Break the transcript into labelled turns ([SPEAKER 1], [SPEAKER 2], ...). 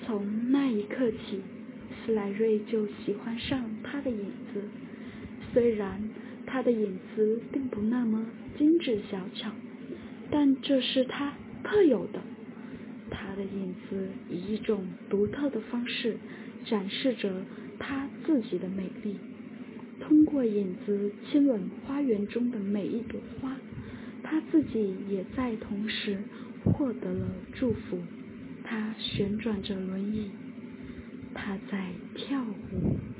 [SPEAKER 1] 从那一刻起，斯莱瑞就喜欢上他的影子，虽然他的影子并不那么精致小巧，但这是他特有的。他的影子以一种独特的方式展示着他自己的美丽，通过影子亲吻花园中的每一朵花，他自己也在同时获得了祝福。他旋转着轮椅，他在跳舞。